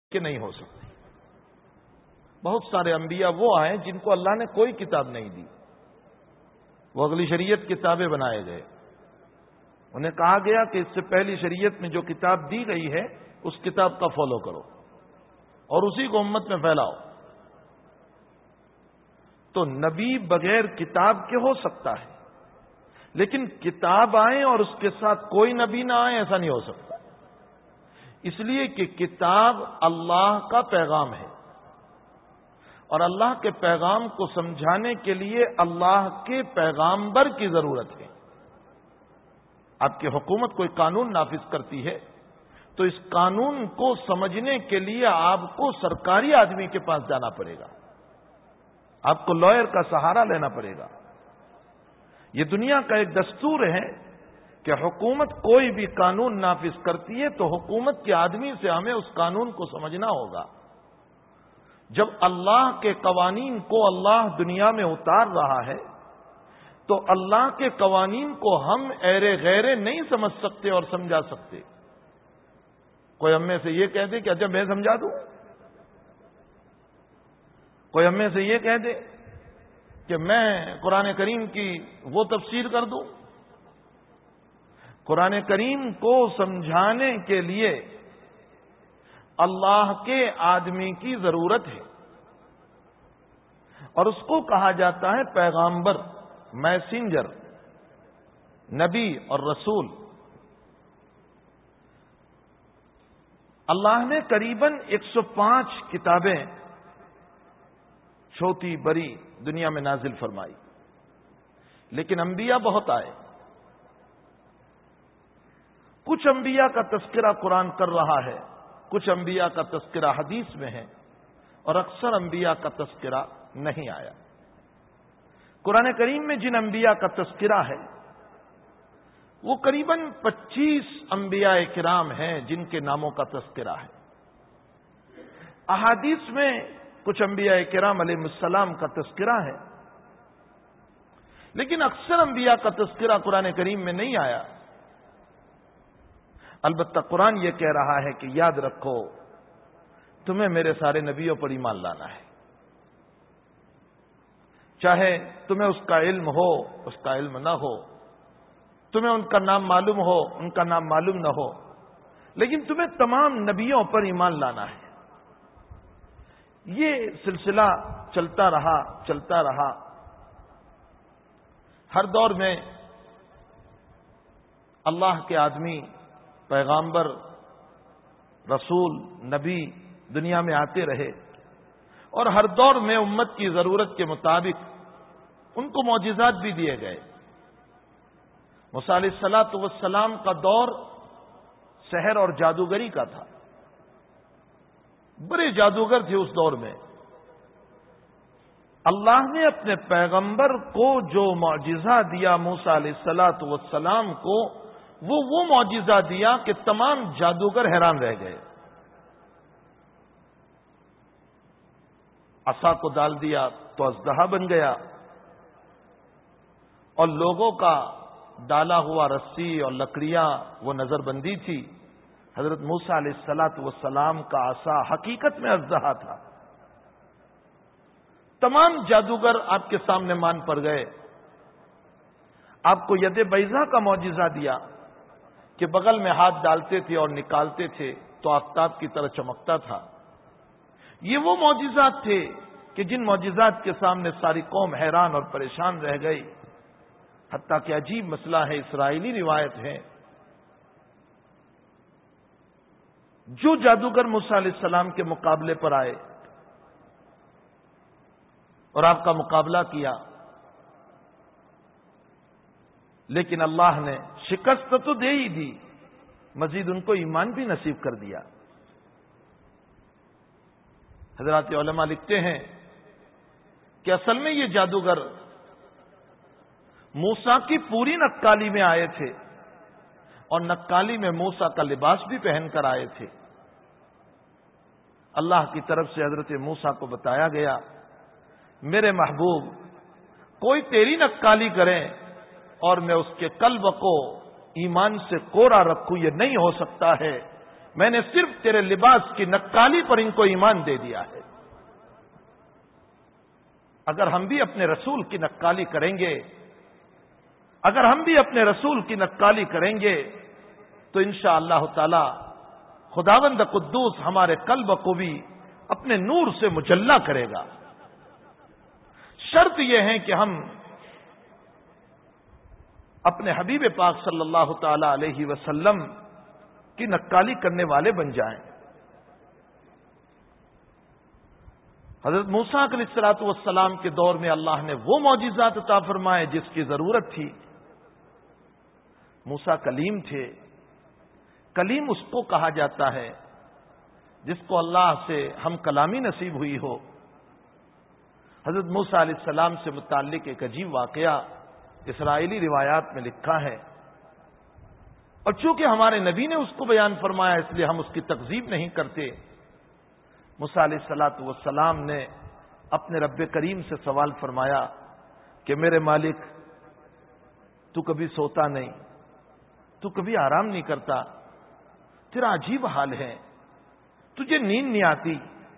کہ نہیں ہو سکتی۔ بہت سارے انبیاء وہ آئے جن کو اللہ نے کوئی کتاب نہیں دی، وہ اگلی شریعت کتابیں بنائے گئے۔ انہیں کہا گیا کہ اس سے پہلی شریعت میں جو کتاب دی گئی ہے اس کتاب کا فالو کرو اور اسی کو امت میں پھیلاؤ۔ تو نبی بغیر کتاب کے ہو سکتا ہے، لیکن کتاب آئے اور اس کے ساتھ کوئی نبی نہ آئے، ایسا نہیں ہو سکتا، اس لیے کہ کتاب اللہ کا پیغام ہے، اور اللہ کے پیغام کو سمجھانے کے لیے اللہ کے پیغامبر کی ضرورت ہے۔ آپ کی حکومت کوئی قانون نافذ کرتی ہے تو اس قانون کو سمجھنے کے لیے آپ کو سرکاری آدمی کے پاس جانا پڑے گا، آپ کو لائر کا سہارا لینا پڑے گا۔ یہ دنیا کا ایک دستور ہے کہ حکومت کوئی بھی قانون نافذ کرتی ہے تو حکومت کے آدمی سے ہمیں اس قانون کو سمجھنا ہوگا۔ جب اللہ کے قوانین کو اللہ دنیا میں اتار رہا ہے تو اللہ کے قوانین کو ہم ایرے غیرے نہیں سمجھ سکتے اور سمجھا سکتے۔ کوئی ہم میں سے یہ کہہ دے کہ اچھا میں سمجھا دوں، کوئی ہم میں سے یہ کہہ دے کہ میں قرآن کریم کی وہ تفسیر کر دوں۔ قرآن کریم کو سمجھانے کے لیے اللہ کے آدمی کی ضرورت ہے، اور اس کو کہا جاتا ہے پیغامبر، میسنجر، نبی اور رسول۔ اللہ نے قریباً 105 کتابیں چھوٹی بڑی دنیا میں نازل فرمائی، لیکن انبیاء بہت آئے۔ کچھ انبیاء کا تذکرہ قرآن کر رہا ہے، کچھ انبیاء کا تذکرہ حدیث میں ہے، اور اکثر انبیاء کا تذکرہ نہیں آیا۔ قرآن کریم میں جن انبیاء کا تذکرہ ہے وہ قریباً 25 انبیاء کرام ہیں جن کے ناموں کا تذکرہ ہے۔ احادیث میں کچھ انبیاء کرام علیہ السلام کا تذکرہ ہے، لیکن اکثر انبیاء کا تذکرہ قرآن کریم میں نہیں آیا۔ البتہ قرآن یہ کہہ رہا ہے کہ یاد رکھو تمہیں میرے سارے نبیوں پر ایمان لانا ہے، چاہے تمہیں اس کا علم ہو اس کا علم نہ ہو، تمہیں ان کا نام معلوم ہو ان کا نام معلوم نہ ہو، لیکن تمہیں تمام نبیوں پر ایمان لانا ہے۔ یہ سلسلہ چلتا رہا۔ ہر دور میں اللہ کے آدمی، پیغامبر، رسول، نبی دنیا میں آتے رہے، اور ہر دور میں امت کی ضرورت کے مطابق ان کو معجزات بھی دیے گئے۔ موسیٰ علیہ السلام کا دور سحر اور جادوگری کا تھا، بڑے جادوگر تھے اس دور میں۔ اللہ نے اپنے پیغمبر کو جو معجزہ دیا موسیٰ علیہ السلام کو، وہ معجزہ دیا کہ تمام جادوگر حیران رہ گئے۔ عصا کو ڈال دیا تو اژدہا بن گیا، اور لوگوں کا ڈالا ہوا رسی اور لکڑیاں وہ نظر بندی تھی۔ حضرت موسیٰ علیہ السلام کا عصا حقیقت میں اژدہا تھا۔ تمام جادوگر آپ کے سامنے مان پڑ گئے۔ آپ کو ید بیضا کا معجزہ دیا کہ بغل میں ہاتھ ڈالتے تھے اور نکالتے تھے تو آفتاب کی طرح چمکتا تھا۔ یہ وہ معجزات تھے کہ جن معجزات کے سامنے ساری قوم حیران اور پریشان رہ گئی۔ حتیٰ کہ عجیب مسئلہ ہے، اسرائیلی روایت ہے، جو جادوگر موسیٰ علیہ السلام کے مقابلے پر آئے اور آپ کا مقابلہ کیا، لیکن اللہ نے شکست تو دے ہی دی، مزید ان کو ایمان بھی نصیب کر دیا۔ حضرات علماء لکھتے ہیں کہ اصل میں یہ جادوگر موسیٰ کی پوری نقالی میں آئے تھے، اور نقالی میں موسیٰ کا لباس بھی پہن کر آئے تھے۔ اللہ کی طرف سے حضرت موسیٰ کو بتایا گیا، میرے محبوب کوئی تیری نقالی کرے اور میں اس کے قلب کو ایمان سے کوڑا رکھوں، یہ نہیں ہو سکتا ہے، میں نے صرف تیرے لباس کی نقالی پر ان کو ایمان دے دیا ہے۔ اگر ہم بھی اپنے رسول کی نقالی کریں گے، اگر ہم بھی اپنے رسول کی نقالی کریں گے تو انشاءاللہ تعالی خداوند قدوس ہمارے قلب کو بھی اپنے نور سے مجلہ کرے گا۔ شرط یہ ہے کہ ہم اپنے حبیب پاک صلی اللہ تعالی علیہ وسلم کی نقالی کرنے والے بن جائیں۔ حضرت موسیٰ علیہ الصلوۃ والسلام کے دور میں اللہ نے وہ معجزات عطا فرمائے جس کی ضرورت تھی۔ موسیٰ کلیم تھے، کلیم اس کو کہا جاتا ہے جس کو اللہ سے ہم کلامی نصیب ہوئی ہو۔ حضرت موسیٰ علیہ السلام سے متعلق ایک عجیب واقعہ اسرائیلی روایات میں لکھا ہے، اور چونکہ ہمارے نبی نے اس کو بیان فرمایا اس لیے ہم اس کی تکذیب نہیں کرتے۔ موسیٰ علیہ الصلوۃ والسلام نے اپنے رب کریم سے سوال فرمایا کہ میرے مالک، تو کبھی سوتا نہیں، تو کبھی آرام نہیں کرتا، تیرا عجیب حال ہے، تجھے نیند نہیں آتی،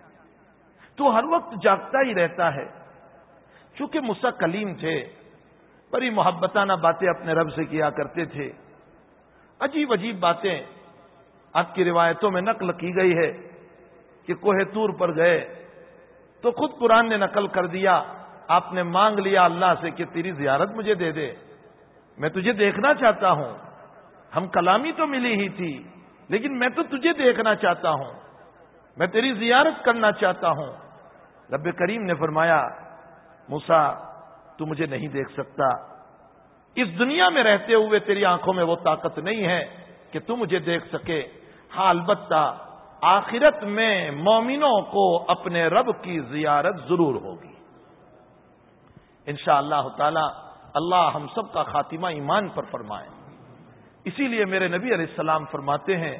تو ہر وقت جاگتا ہی رہتا ہے۔ چونکہ موسیٰ کلیم تھے، بڑی محبتانہ باتیں اپنے رب سے کیا کرتے تھے۔ عجیب عجیب باتیں آپ کی روایتوں میں نقل کی گئی ہے کہ کوہ طور پر گئے تو خود قرآن نے نقل کر دیا، آپ نے مانگ لیا اللہ سے کہ تیری زیارت مجھے دے دے، میں تجھے دیکھنا چاہتا ہوں، ہم کلامی تو ملی ہی تھی لیکن میں تو تجھے دیکھنا چاہتا ہوں، میں تیری زیارت کرنا چاہتا ہوں۔ رب کریم نے فرمایا موسیٰ تو مجھے نہیں دیکھ سکتا، اس دنیا میں رہتے ہوئے تیری آنکھوں میں وہ طاقت نہیں ہے کہ تو مجھے دیکھ سکے، ہاں البتہ آخرت میں مومنوں کو اپنے رب کی زیارت ضرور ہوگی انشاءاللہ تعالی۔ اللہ ہم سب کا خاتمہ ایمان پر فرمائے۔ اسی لیے میرے نبی علیہ السلام فرماتے ہیں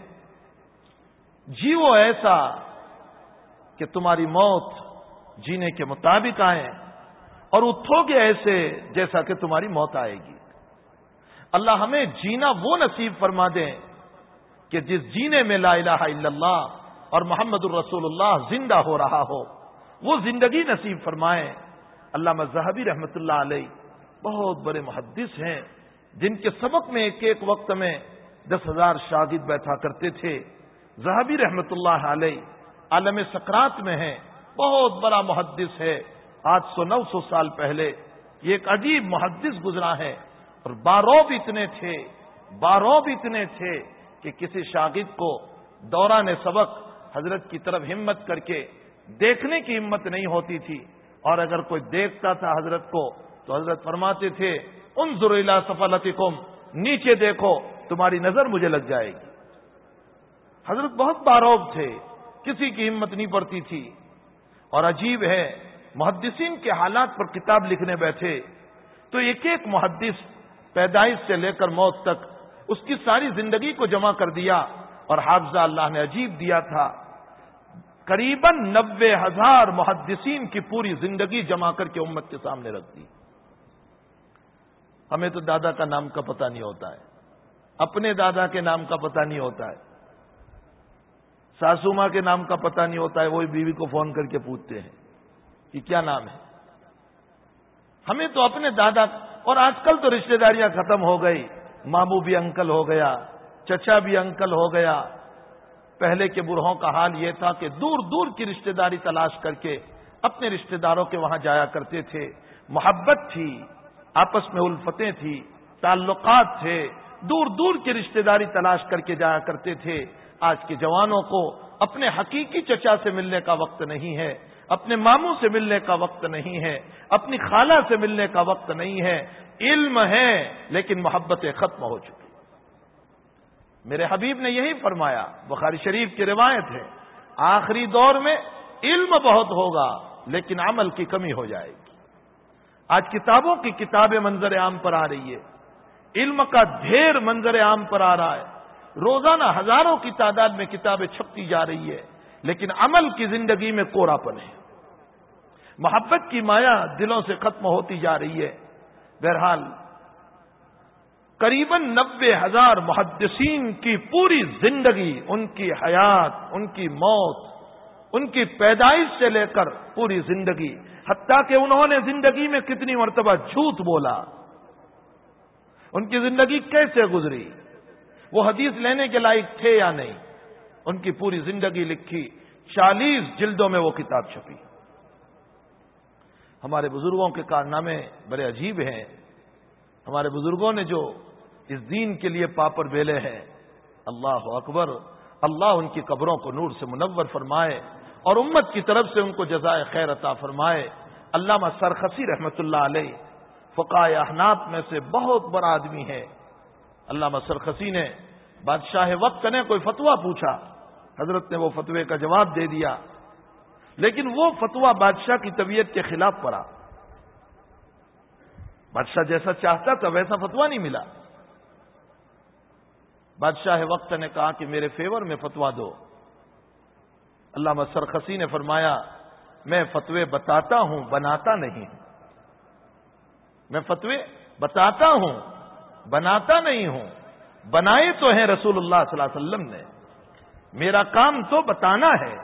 جیو ایسا کہ تمہاری موت جینے کے مطابق آئے، اور اٹھو گے ایسے جیسا کہ تمہاری موت آئے گی۔ اللہ ہمیں جینا وہ نصیب فرما دیں کہ جس جینے میں لا الہ الا اللہ اور محمد الرسول اللہ زندہ ہو رہا ہو وہ زندگی نصیب فرمائیں۔ علامہ ذہبی رحمۃ اللہ علیہ بہت بڑے محدث ہیں جن کے سبق میں ایک ایک وقت میں 10,000 شاگرد بیٹھا کرتے تھے۔ ذہبی رحمۃ اللہ علیہ عالم سکرات میں ہیں، بہت بڑا محدث ہے، 800-900 سال پہلے یہ ایک عجیب محدث گزرا ہے، اور باروب اتنے تھے کہ کسی شاگرد کو دوران سبق حضرت کی طرف ہمت کر کے دیکھنے کی ہمت نہیں ہوتی تھی، اور اگر کوئی دیکھتا تھا حضرت کو تو حضرت فرماتے تھے انظر الی سفلتکم، نیچے دیکھو تمہاری نظر مجھے لگ جائے گی۔ حضرت بہت باروب تھے، کسی کی ہمت نہیں پڑتی تھی، اور عجیب ہے محدثین کے حالات پر کتاب لکھنے بیٹھے تو ایک ایک محدث پیدائش سے لے کر موت تک اس کی ساری زندگی کو جمع کر دیا، اور حافظہ اللہ نے عجیب دیا تھا، قریباً 90,000 محدثین کی پوری زندگی جمع کر کے امت کے سامنے رکھ دی۔ ہمیں تو دادا کا نام کا پتہ نہیں ہوتا ہے، اپنے دادا کے نام کا پتہ نہیں ہوتا ہے، ساسو ماں کے نام کا پتہ نہیں ہوتا ہے، وہی بیوی کو فون کر کے پوچھتے ہیں کہ کیا نام ہے۔ ہمیں تو اپنے دادا، اور آج کل تو رشتہ داریاں ختم ہو گئی، ماموں بھی انکل ہو گیا، چچا بھی انکل ہو گیا۔ پہلے کے بوڑھوں کا حال یہ تھا کہ دور دور کی رشتہ داری تلاش کر کے اپنے رشتہ داروں کے وہاں جایا کرتے تھے، محبت تھی، آپس میں الفتیں تھی، تعلقات تھے، دور دور کی رشتہ داری تلاش کر کے جایا کرتے تھے۔ آج کے جوانوں کو اپنے حقیقی چچا سے ملنے کا وقت نہیں ہے، اپنے ماموں سے ملنے کا وقت نہیں ہے، اپنی خالہ سے ملنے کا وقت نہیں ہے۔ علم ہے لیکن محبتیں ختم ہو چکی۔ میرے حبیب نے یہی فرمایا، بخاری شریف کی روایت ہے، آخری دور میں علم بہت ہوگا لیکن عمل کی کمی ہو جائے گی۔ آج کتابوں کی کتابیں منظر عام پر آ رہی ہے، علم کا ڈھیر منظر عام پر آ رہا ہے، روزانہ ہزاروں کی تعداد میں کتابیں چھپتی جا رہی ہے، لیکن عمل کی زندگی میں کوڑا پن ہے، محبت کی مایا دلوں سے ختم ہوتی جا رہی ہے۔ بہرحال قریباً 90,000 محدثین کی پوری زندگی، ان کی حیات، ان کی موت، ان کی پیدائش سے لے کر پوری زندگی، حتیٰ کہ انہوں نے زندگی میں کتنی مرتبہ جھوٹ بولا، ان کی زندگی کیسے گزری، وہ حدیث لینے کے لائق تھے یا نہیں، ان کی پوری زندگی لکھی، 40 جلدوں میں وہ کتاب چھپی۔ ہمارے بزرگوں کے کارنامے بڑے عجیب ہیں، ہمارے بزرگوں نے جو اس دین کے لیے پاپر بیلے ہیں، اللہ اکبر، اللہ ان کی قبروں کو نور سے منور فرمائے اور امت کی طرف سے ان کو جزائے خیر عطا فرمائے۔ علامہ سرخسی رحمۃ اللہ علیہ فقہائے احناف میں سے بہت بڑا آدمی ہے۔ علامہ سرخسی نے بادشاہ وقت نے کوئی فتویٰ پوچھا، حضرت نے وہ فتوے کا جواب دے دیا، لیکن وہ فتویٰ بادشاہ کی طبیعت کے خلاف پڑا، بادشاہ جیسا چاہتا تھا ویسا فتویٰ نہیں ملا۔ بادشاہ وقت نے کہا کہ میرے فیور میں فتویٰ دو۔ علامہ سرخسی نے فرمایا میں فتوے بتاتا ہوں، بناتا نہیں ہوں، میں فتوے بتاتا ہوں، بناتا نہیں ہوں، بنائے تو ہیں رسول اللہ صلی اللہ علیہ وسلم نے، میرا کام تو بتانا ہے۔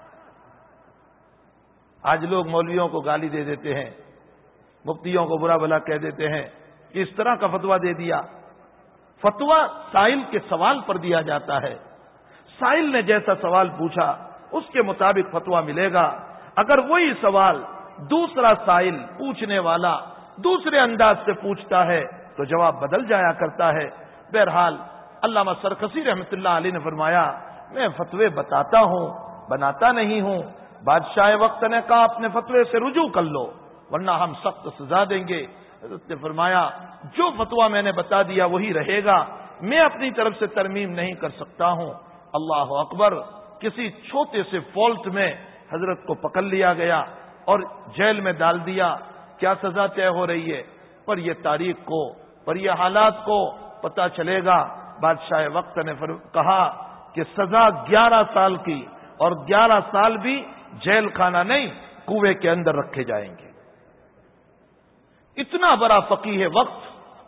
آج لوگ مولویوں کو گالی دے دیتے ہیں، مفتیوں کو برا بھلا کہہ دیتے ہیں کہ اس طرح کا فتویٰ دے دیا۔ فتویٰ سائل کے سوال پر دیا جاتا ہے، سائل نے جیسا سوال پوچھا اس کے مطابق فتویٰ ملے گا۔ اگر وہی سوال دوسرا سائل پوچھنے والا دوسرے انداز سے پوچھتا ہے تو جواب بدل جایا کرتا ہے۔ بہرحال علامہ سرخسی رحمۃ اللہ علیہ نے فرمایا میں فتوے بتاتا ہوں، بناتا نہیں ہوں۔ بادشاہ وقت نے کہا اپنے فتوے سے رجوع کر لو ورنہ ہم سخت سزا دیں گے۔ حضرت نے فرمایا جو فتویٰ میں نے بتا دیا وہی رہے گا، میں اپنی طرف سے ترمیم نہیں کر سکتا ہوں۔ اللہ اکبر، کسی چھوٹے سے فالٹ میں حضرت کو پکڑ لیا گیا اور جیل میں ڈال دیا۔ کیا سزا طے ہو رہی ہے، پر یہ تاریخ کو، پر یہ حالات کو پتہ چلے گا۔ بادشاہ وقت نے کہا کہ سزا 11 سال کی، اور 11 سال بھی جیل خانہ نہیں، کنویں کے اندر رکھے جائیں گے۔ اتنا بڑا فقیہ وقت،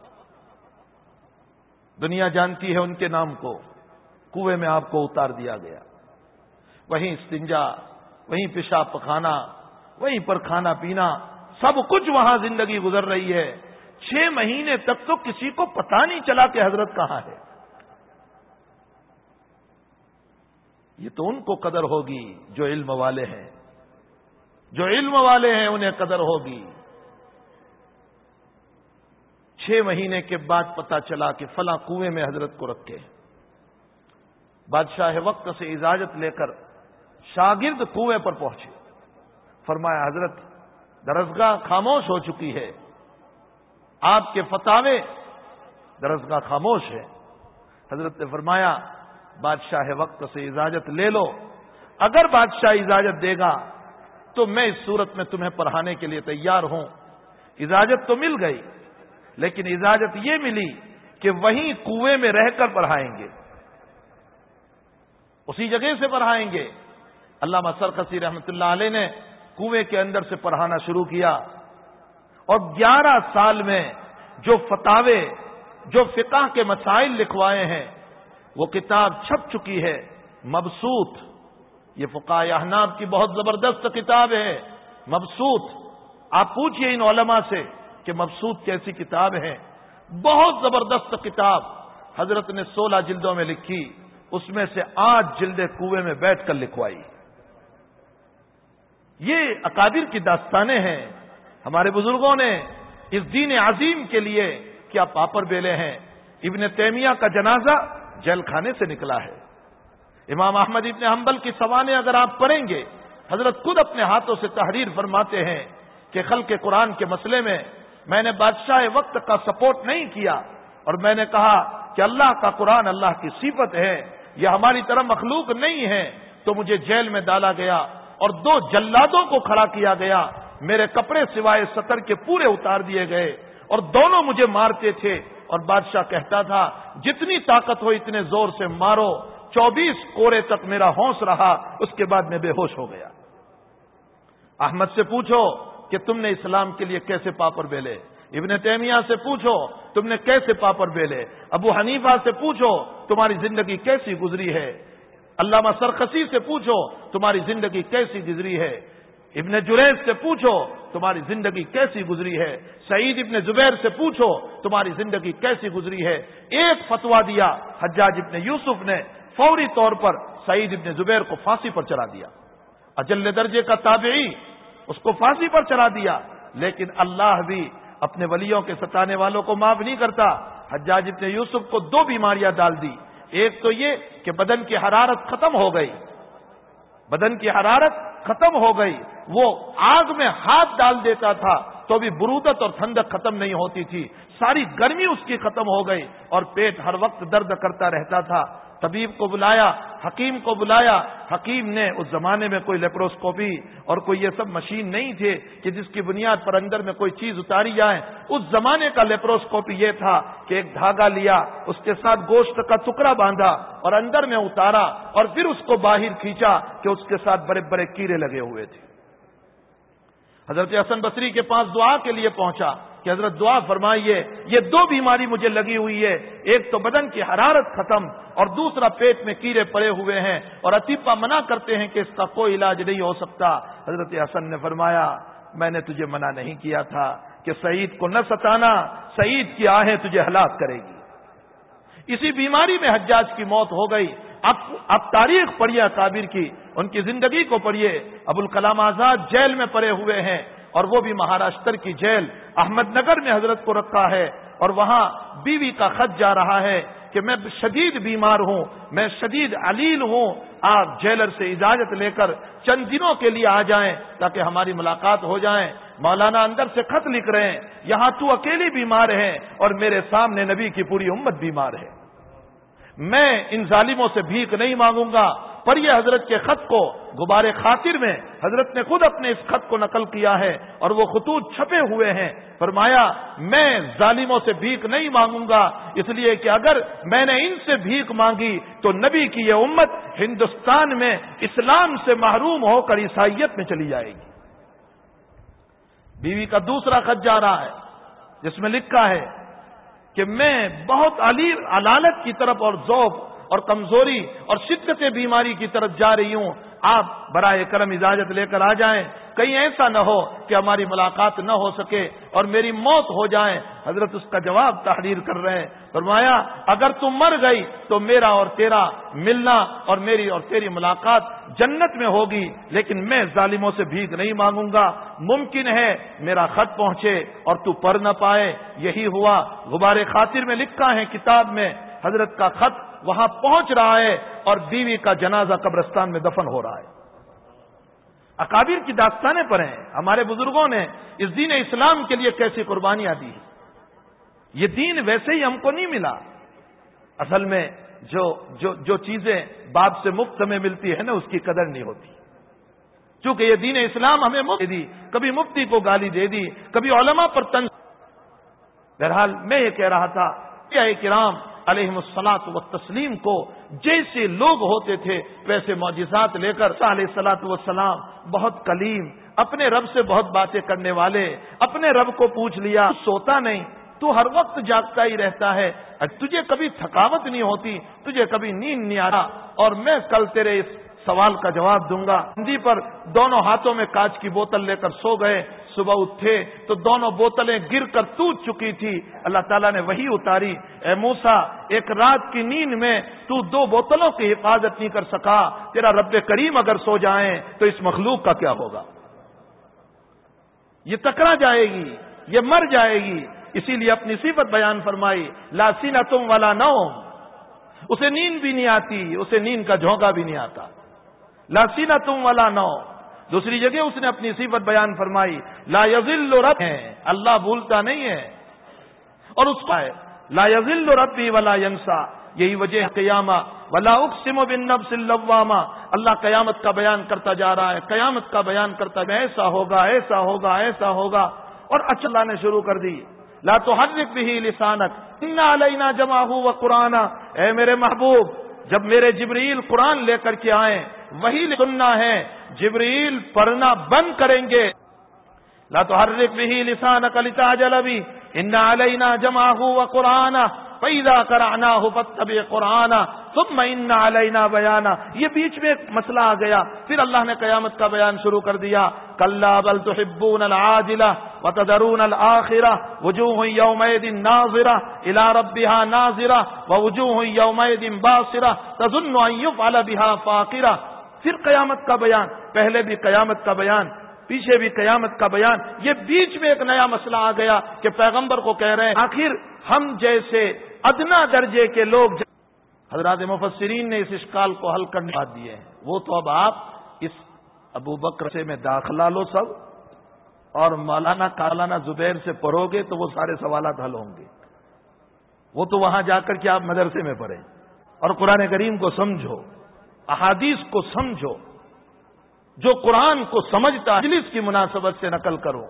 دنیا جانتی ہے ان کے نام کو، کنویں میں آپ کو اتار دیا گیا، وہیں استنجا، وہیں پیشاب پخانا، وہیں پر کھانا پینا، سب کچھ وہاں زندگی گزر رہی ہے۔ 6 مہینے تک تو کسی کو پتہ نہیں چلا کہ حضرت کہاں ہے۔ یہ تو ان کو قدر ہوگی جو علم والے ہیں، جو علم والے ہیں انہیں قدر ہوگی۔ 6 مہینے کے بعد پتا چلا کہ فلاں کنویں میں حضرت کو رکھے۔ بادشاہ وقت سے اجازت لے کر شاگرد کنویں پر پہنچے، فرمایا حضرت درسگاہ خاموش ہو چکی ہے، آپ کے فتاوے درسگاہ خاموش ہے۔ حضرت نے فرمایا بادشاہ وقت سے اجازت لے لو، اگر بادشاہ اجازت دے گا تو میں اس صورت میں تمہیں پڑھانے کے لیے تیار ہوں۔ اجازت تو مل گئی، لیکن اجازت یہ ملی کہ وہیں کنویں میں رہ کر پڑھائیں گے، اسی جگہ سے پڑھائیں گے۔ علامہ سرخسی رحمۃ اللہ علیہ نے کنویں کے اندر سے پڑھانا شروع کیا، اور 11 سال میں جو فتاوے، جو فقہ کے مسائل لکھوائے ہیں، وہ کتاب چھپ چکی ہے، مبسوط۔ یہ فقہائے احناف کی بہت زبردست کتاب ہے، مبسوط۔ آپ پوچھئے ان علماء سے کہ مبسوط کیسی کتاب ہے، بہت زبردست کتاب۔ حضرت نے 16 جلدوں میں لکھی، اس میں سے 8 جلدیں کنویں میں بیٹھ کر لکھوائی۔ یہ اکابر کی داستانیں ہیں۔ ہمارے بزرگوں نے اس دین عظیم کے لیے کیا پاپر بیلے ہیں۔ ابن تیمیہ کا جنازہ جیل خانے سے نکلا ہے۔ امام احمد ابن حنبل کی سوانح اگر آپ پڑھیں گے، حضرت خود اپنے ہاتھوں سے تحریر فرماتے ہیں کہ خلق قرآن کے مسئلے میں نے بادشاہ وقت کا سپورٹ نہیں کیا، اور میں نے کہا کہ اللہ کا قرآن اللہ کی صفت ہے، یہ ہماری طرح مخلوق نہیں ہے، تو مجھے جیل میں ڈالا گیا اور 2 جلادوں کو کھڑا کیا گیا، میرے کپڑے سوائے سطر کے پورے اتار دیے گئے، اور دونوں مجھے مارتے تھے، اور بادشاہ کہتا تھا جتنی طاقت ہو اتنے زور سے مارو۔ 24 کوڑے تک میرا ہوش رہا، اس کے بعد میں بے ہوش ہو گیا۔ احمد سے پوچھو کہ تم نے اسلام کے لیے کیسے پاپر بیلے؟ ابن تیمیہ سے پوچھو تم نے کیسے پاپڑ بیلے، ابو حنیفہ سے پوچھو تمہاری زندگی کیسی گزری ہے، علامہ سرخسی سے پوچھو تمہاری زندگی کیسی گزری ہے، ابن جریج سے پوچھو تمہاری زندگی کیسی گزری ہے، سعید ابن زبیر سے پوچھو تمہاری زندگی کیسی گزری ہے۔ ایک فتویٰ دیا حجاج ابن یوسف نے، فوری طور پر سعید ابن زبیر کو پھانسی پر چڑھا دیا، اجل درجے کا تابعی، اس کو پھانسی پر چڑھا دیا۔ لیکن اللہ بھی اپنے ولیوں کے ستانے والوں کو معاف نہیں کرتا۔ حجاج ابن یوسف کو دو بیماریاں ڈال دی، ایک تو یہ کہ بدن کی حرارت ختم ہو گئی، بدن کی حرارت ختم ہو گئی، وہ آگ میں ہاتھ ڈال دیتا تھا تو بھی برودت اور ٹھنڈک ختم نہیں ہوتی تھی، ساری گرمی اس کی ختم ہو گئی، اور پیٹ ہر وقت درد کرتا رہتا تھا۔ طبیب کو بلایا، حکیم کو بلایا، حکیم نے، اس زمانے میں کوئی لیپروسکوپی اور کوئی یہ سب مشین نہیں تھے کہ جس کی بنیاد پر اندر میں کوئی چیز اتاری جائے۔ اس زمانے کا لیپروسکوپی یہ تھا کہ ایک دھاگا لیا، اس کے ساتھ گوشت کا ٹکڑا باندھا اور اندر میں اتارا اور پھر اس کو باہر کھینچا کہ اس کے ساتھ بڑے بڑے کیڑے لگے ہوئے تھے۔ حضرت حسن بصری کے پاس دعا کے لیے پہنچا کہ حضرت دعا فرمائیے، یہ دو بیماری مجھے لگی ہوئی ہے، ایک تو بدن کی حرارت ختم اور دوسرا پیٹ میں کیڑے پڑے ہوئے ہیں، اور اطباء منع کرتے ہیں کہ اس کا کوئی علاج نہیں ہو سکتا۔ حضرت حسن نے فرمایا میں نے تجھے منع نہیں کیا تھا کہ سعید کو نہ ستانا، سعید کی آہیں تجھے ہلاک کرے گی۔ اسی بیماری میں حجاج کی موت ہو گئی۔ اب تاریخ پڑھیے اکابر کی، ان کی زندگی کو پڑھیے۔ ابو الکلام آزاد جیل میں پڑے ہوئے ہیں، اور وہ بھی مہاراشٹر کی جیل احمد نگر میں حضرت کو رکھا ہے، اور وہاں بیوی کا خط جا رہا ہے کہ میں شدید بیمار ہوں، میں شدید علیل ہوں، آپ جیلر سے اجازت لے کر چند دنوں کے لیے آ جائیں تاکہ ہماری ملاقات ہو جائیں۔ مولانا اندر سے خط لکھ رہے ہیں، یہاں تو اکیلی بیمار ہے اور میرے سامنے نبی کی پوری امت بیمار ہے، میں ان ظالموں سے بھیک نہیں مانگوں گا۔ پر یہ حضرت کے خط کو غبار خاطر میں حضرت نے خود اپنے اس خط کو نقل کیا ہے اور وہ خطوط چھپے ہوئے ہیں۔ فرمایا میں ظالموں سے بھیک نہیں مانگوں گا، اس لیے کہ اگر میں نے ان سے بھیک مانگی تو نبی کی یہ امت ہندوستان میں اسلام سے محروم ہو کر عیسائیت میں چلی جائے گی۔ بیوی کا دوسرا خط جا رہا ہے جس میں لکھا ہے کہ میں بہت علالت کی طرف اور ذوق اور کمزوری اور شدت بیماری کی طرف جا رہی ہوں، آپ برائے کرم اجازت لے کر آ جائیں، کہیں ایسا نہ ہو کہ ہماری ملاقات نہ ہو سکے اور میری موت ہو جائے۔ حضرت اس کا جواب تحریر کر رہے ہیں، فرمایا اگر تم مر گئی تو میرا اور تیرا ملنا اور میری اور تیری ملاقات جنت میں ہوگی، لیکن میں ظالموں سے بھیک نہیں مانگوں گا، ممکن ہے میرا خط پہنچے اور تو پڑھ نہ پائے۔ یہی ہوا، غبار خاطر میں لکھا ہے کتاب میں، حضرت کا خط وہاں پہنچ رہا ہے اور بیوی کا جنازہ قبرستان میں دفن ہو رہا ہے۔ اکابر کی داستانیں پڑھیں، ہمارے بزرگوں نے اس دین اسلام کے لیے کیسی قربانیاں دی۔ یہ دین ویسے ہی ہم کو نہیں ملا، اصل میں جو چیزیں باپ سے مفت میں ملتی ہے نا اس کی قدر نہیں ہوتی، چونکہ یہ دین اسلام ہمیں مفت دی، کبھی مفتی کو گالی دے دی، کبھی علماء پر طنز۔ بہرحال میں یہ کہہ رہا تھا کہ کرام علیہم الصلاۃ والتسلیم کو جیسے لوگ ہوتے تھے ویسے معجزات لے کر علیہ الصلاۃ والسلام بہت کلیم، اپنے رب سے بہت باتیں کرنے والے، اپنے رب کو پوچھ لیا، سوتا نہیں تو ہر وقت جاگتا ہی رہتا ہے، تجھے کبھی تھکاوٹ نہیں ہوتی، تجھے کبھی نیند نہیں آتا، اور میں کل تیرے اس سوال کا جواب دوں گا۔ ہندی پر دونوں ہاتھوں میں کانچ کی بوتل لے کر سو گئے، صبح اٹھے تو دونوں بوتلیں گر کر ٹوٹ چکی تھی۔ اللہ تعالیٰ نے وحی اتاری، اے موسیٰ ایک رات کی نیند میں تو 2 بوتلوں کی حفاظت نہیں کر سکا، تیرا رب کریم اگر سو جائیں تو اس مخلوق کا کیا ہوگا؟ یہ ٹکرا جائے گی، یہ مر جائے گی۔ اسی لیے اپنی صفت بیان فرمائی، لا سینۃ ولا نوم، اسے نیند بھی نہیں آتی، اسے نیند کا جھونکا بھی نہیں آتا، لا سینۃ ولا نوم۔ دوسری جگہ اس نے اپنی صفت بیان فرمائی، لا یضل رب، اللہ بھولتا نہیں ہے، اور اس کا ہے لا یضل ربی ولا ینسا۔ یہی وجہ قیامہ، ولا اقسم بالنفس اللوامہ، اللہ قیامت کا بیان کرتا جا رہا ہے، قیامت کا بیان کرتا ہے، ایسا ہوگا ایسا ہوگا ایسا ہوگا، اور اللہ نے شروع کر دی، لا تحرک به لسانک ان علینا جمعہ وقرآنہ۔ اے میرے محبوب، جب میرے جبریل قرآن لے کر کے آئیں، وہی سننا ہے، جبریل پڑھنا بند کریں گے، لا تحرک به لسانک لتعجل به ان علینا جمعه وقرآنہ فإذا قرأناه فاتبع قرآنہ ثم ان علینا بیانہ. یہ بیچ میں ایک مسئلہ آ گیا، پھر اللہ نے قیامت کا بیان شروع کر دیا. کلا بل تحبون العاجلہ وتذرون الآخرہ وجوہ یومئذ ناظرہ الی ربها ناظرہ ووجوہ یومئذ باصرہ تظن ان یفعل بها فاقرہ. پھر قیامت کا بیان، پہلے بھی قیامت کا بیان، پیچھے بھی قیامت کا بیان. یہ بیچ میں ایک نیا مسئلہ آ گیا کہ پیغمبر کو کہہ رہے ہیں آخر ہم جیسے ادنا درجے کے لوگ. حضرات مفسرین نے اس اشکال کو حل کرنے بات دیے ہیں. وہ تو اب آپ اس ابو بکر سے میں داخلہ لو سب، اور مولانا زبیر سے پڑھو گے تو وہ سارے سوالات حل ہوں گے. وہ تو وہاں جا کر کے آپ مدرسے میں پڑھیں اور قرآن کریم کو سمجھو، احادیث کو سمجھو، جو قرآن کو سمجھتا مجلس کی مناسبت سے نقل کرو.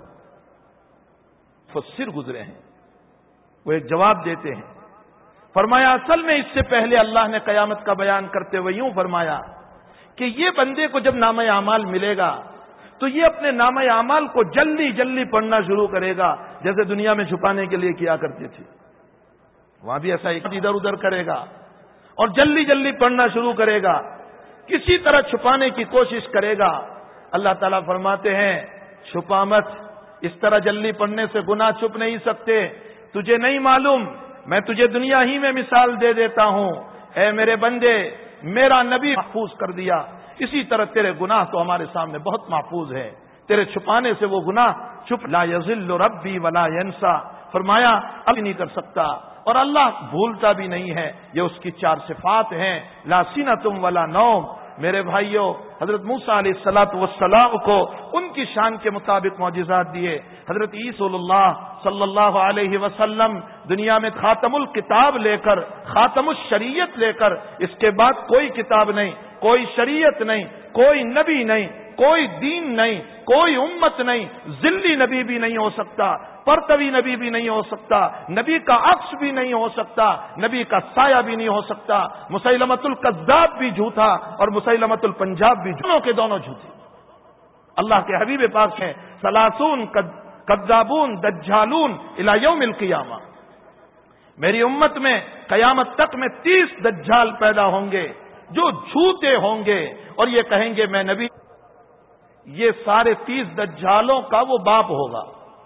مفسر گزرے ہیں، وہ ایک جواب دیتے ہیں. فرمایا اصل میں اس سے پہلے اللہ نے قیامت کا بیان کرتے ہوئے یوں فرمایا کہ یہ بندے کو جب نامہ اعمال ملے گا تو یہ اپنے نامہ اعمال کو جلدی جلدی پڑھنا شروع کرے گا، جیسے دنیا میں چھپانے کے لیے کیا کرتے تھے. وہاں بھی ایسا ادھر ادھر کرے گا اور جلدی جلدی پڑھنا شروع کرے گا، کسی طرح چھپانے کی کوشش کرے گا. اللہ تعالیٰ فرماتے ہیں چھپا مت، اس طرح جلدی پڑھنے سے گناہ چھپ نہیں سکتے. تجھے نہیں معلوم، میں تجھے دنیا ہی میں مثال دے دیتا ہوں. اے میرے بندے، میرا نبی محفوظ کر دیا، اسی طرح تیرے گناہ تو ہمارے سامنے بہت محفوظ ہے. تیرے چھپانے سے وہ گناہ چھپ. لا یضل ربی ولا ینسا، فرمایا اب نہیں کر سکتا اور اللہ بھولتا بھی نہیں ہے. یہ اس کی 4 صفات ہیں. لا سینۃ ولا نوم. میرے بھائیوں، حضرت موسیٰ علیہ الصلوۃ والسلام کو ان کی شان کے مطابق معجزات دیے. حضرت عیسی اللہ صلی اللہ علیہ وسلم دنیا میں خاتم الکتاب لے کر، خاتم الشریعت لے کر، اس کے بعد کوئی کتاب نہیں، کوئی شریعت نہیں، کوئی نبی نہیں، کوئی دین نہیں، کوئی امت نہیں. ذلی نبی بھی نہیں ہو سکتا، پرتوی نبی بھی نہیں ہو سکتا، نبی کا عکس بھی نہیں ہو سکتا، نبی کا سایہ بھی نہیں ہو سکتا. مسیلمۃ الکذاب بھی جھوٹا اور مسیلمۃ الپنجاب بھی، دونوں کے دونوں جھوٹے. اللہ کے حبیب پاک ہیں ثلاثون کذابون دجالون الی یوم القیامہ. میری امت میں قیامت تک میں 30 دجال پیدا ہوں گے جو جھوٹے ہوں گے اور یہ کہیں گے میں نبی. یہ سارے 30 دجالوں کا وہ باپ ہوگا.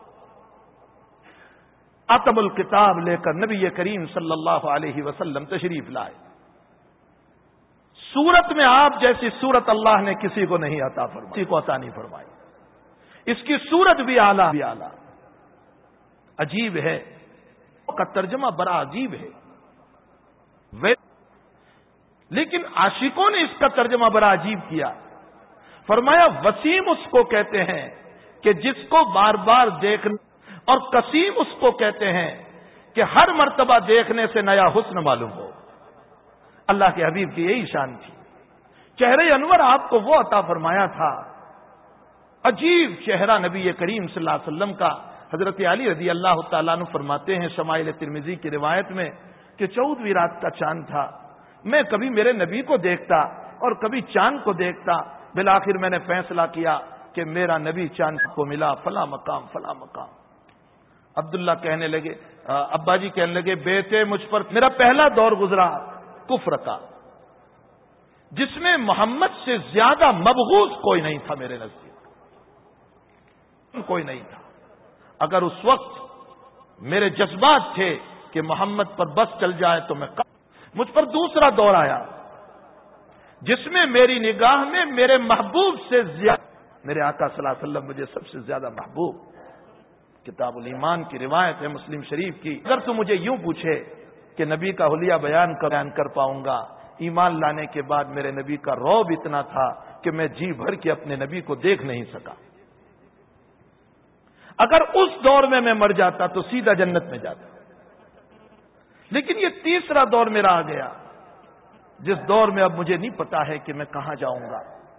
ختم الکتاب لے کر نبی کریم صلی اللہ علیہ وسلم تشریف لائے. سورت میں آپ جیسی سورت اللہ نے کسی کو نہیں عطا فرمائی، کسی کو عطا نہیں فرمائی. اس کی سورت بھی اعلیٰ بھی اعلیٰ. عجیب ہے، اس کا ترجمہ بڑا عجیب ہے، لیکن عاشقوں نے اس کا ترجمہ بڑا عجیب کیا. فرمایا وسیم اس کو کہتے ہیں کہ جس کو بار بار دیکھنا، اور قسیم اس کو کہتے ہیں کہ ہر مرتبہ دیکھنے سے نیا حسن معلوم ہو. اللہ کے حبیب کی یہی شان تھی. چہرے انور آپ کو وہ عطا فرمایا تھا، عجیب چہرہ نبی کریم صلی اللہ علیہ وسلم کا. حضرت علی رضی اللہ تعالیٰ عنہ فرماتے ہیں شمائل ترمذی کی روایت میں کہ 14ویں رات کا چاند تھا. میں کبھی میرے نبی کو دیکھتا اور کبھی چاند کو دیکھتا. بالآخر میں نے فیصلہ کیا کہ میرا نبی چاند کو ملا، فلاں مقام فلاں مقام. عبداللہ کہنے لگے، ابا جی کہنے لگے بیٹے مجھ پر میرا پہلا دور گزرا کفر کا، جس میں محمد سے زیادہ مبغوض کوئی نہیں تھا. میرے نزدیک کوئی نہیں تھا. اگر اس وقت میرے جذبات تھے کہ محمد پر بس چل جائے تو میں مجھ پر دوسرا دور آیا جس میں میری نگاہ میں میرے محبوب سے زیادہ، میرے آقا صلی اللہ علیہ وسلم مجھے سب سے زیادہ محبوب. کتاب الایمان کی روایت ہے مسلم شریف کی. اگر تو مجھے یوں پوچھے کہ نبی کا حلیہ بیان کر پاؤں گا، ایمان لانے کے بعد میرے نبی کا رعب اتنا تھا کہ میں جی بھر کے اپنے نبی کو دیکھ نہیں سکا. اگر اس دور میں مر جاتا تو سیدھا جنت میں جاتا. لیکن یہ تیسرا دور میرا آ گیا، جس دور میں اب مجھے نہیں پتا ہے کہ میں کہاں جاؤں گا.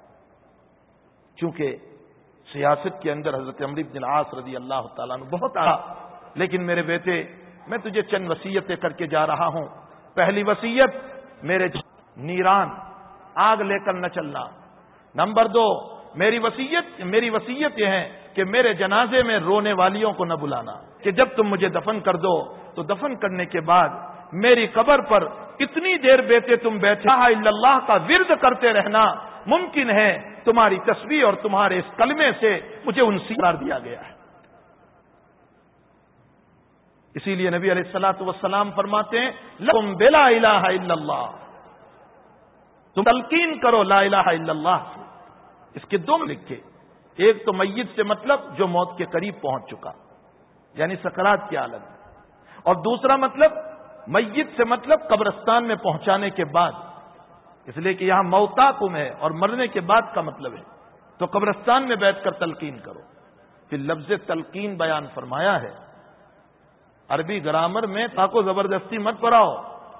چونکہ سیاست کے اندر حضرت عمرو بن العاص رضی اللہ تعالیٰ عنہ بہت آیا. لیکن میرے بیٹے میں تجھے چند وصیتیں کر کے جا رہا ہوں. پہلی وصیت، میرے نیران آگ لے کر نہ چلنا. نمبر 2، میری وصیت یہ ہے کہ میرے جنازے میں رونے والیوں کو نہ بلانا، کہ جب تم مجھے دفن کر دو تو دفن کرنے کے بعد میری قبر پر اتنی دیر تم بیٹھے لا الہ الا اللہ کا ورد کرتے رہنا، ممکن ہے تمہاری تسبیح اور تمہارے اس کلمے سے مجھے انسی قرار دیا گیا ہے۔ اسی لیے نبی علیہ الصلوۃ والسلام فرماتے ہیں لکم بلا الہ الا اللہ، تم تلقین کرو لا الہ الا اللہ سے۔ اس کے دو لکھے، ایک تو میت سے مطلب جو موت کے قریب پہنچ چکا یعنی سکرات کی حالت، اور دوسرا مطلب میت سے مطلب قبرستان میں پہنچانے کے بعد، اس لیے کہ یہاں موتاکم ہے اور مرنے کے بعد کا مطلب ہے، تو قبرستان میں بیٹھ کر تلقین کرو۔ پھر لفظ تلقین بیان فرمایا ہے، عربی گرامر میں تاکو زبردستی مت پڑھاؤ،